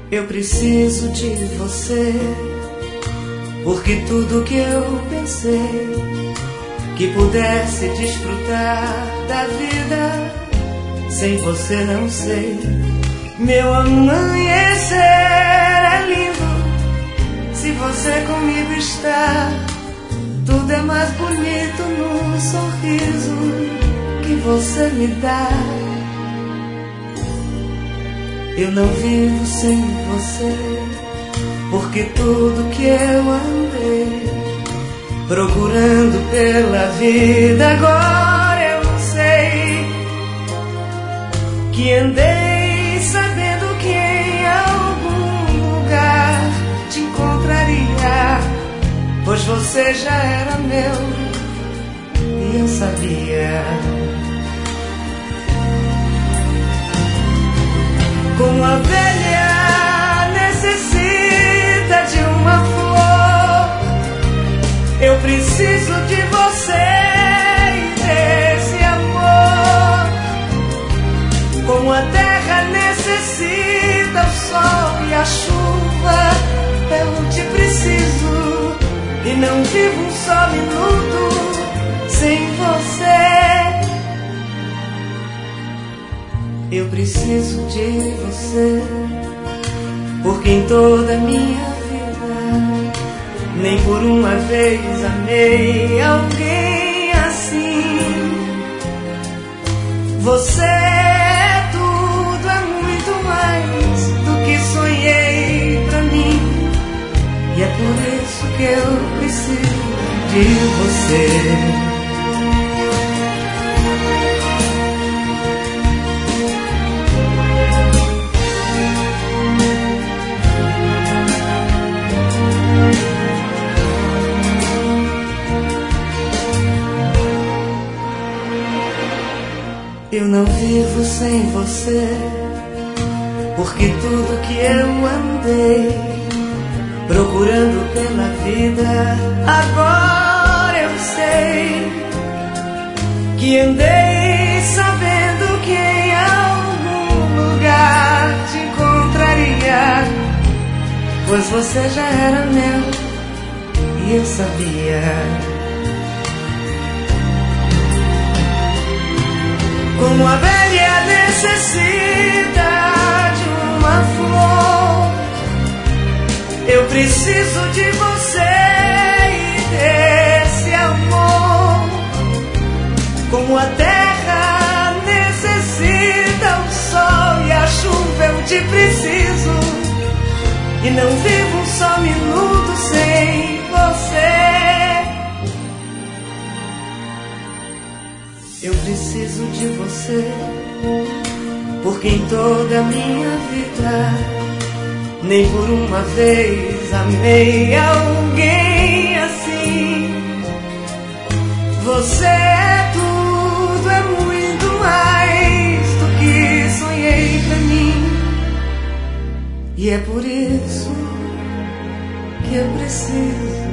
Eu preciso de você, porque tudo que eu pensei que pudesse desfrutar da vida, sem você não sei. Meu amanhecer é lindo, se você comigo está. Tudo é mais bonito no sorriso que você me dá. Eu não vivo sem você, porque tudo que eu andei procurando pela vida, agora eu sei que andei sabendo que em algum lugar te encontraria, pois você já era meu e eu sabia. Como a abelha necessita de uma flor, eu preciso de você e desse amor. Como a terra necessita o sol e a chuva, eu te preciso e não vivo um só minuto sem você. Eu preciso de você, porque em toda a minha vida nem por uma vez amei alguém assim. Você é tudo, é muito mais do que sonhei pra mim, e é por isso que eu preciso de você. Eu não vivo sem você, porque tudo que eu andei procurando pela vida, agora eu sei que andei sabendo que em algum lugar te encontraria, pois você já era meu e eu sabia. Como a abelha necessita de uma flor, eu preciso de você e desse amor. Como a terra necessita o sol e a chuva, eu te preciso e não vivo um só minuto sem você. Eu preciso de você, porque em toda a minha vida nem por uma vez amei alguém assim. Você é tudo, é muito mais do que sonhei pra mim, e é por isso que eu preciso